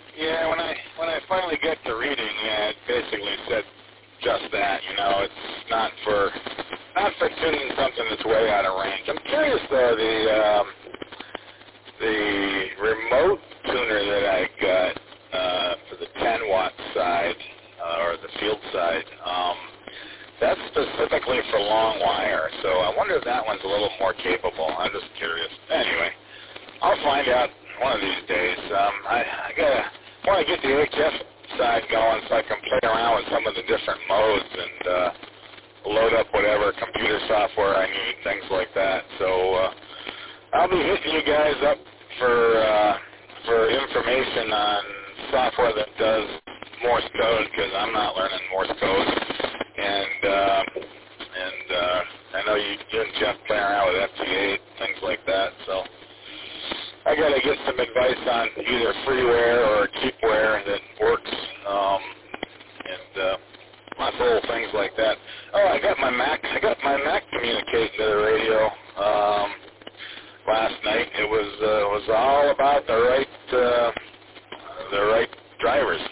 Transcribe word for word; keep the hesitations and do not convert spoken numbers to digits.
Yeah, when I when I finally get to reading, yeah, it basically said just that. You know, it's not for not for tuning something that's way out of range. I'm curious though, the um, the remote tuner that I got uh, for the ten watt side uh, or the field side, um, that's specifically for long wire. So I wonder if that one's a little more capable. I'm just curious. Anyway, I'll find out one of these days. Um, I, I gotta want to get the H F side going so I can play around with some of the different modes and uh, load up whatever computer software I need, things like that. So uh, I'll be hitting you guys up for uh, for information on software that does Morse code because I'm not learning Morse code, and uh, and uh, I know you, you and Jeff play around with F T eight, things like that. So I got to get some advice on either freeware or cheapware that works, um, and uh, lots of little things like that. Oh, I got my Mac. I got my Mac communicating to the radio um, last night. It was uh, was all about the right uh, the right drivers.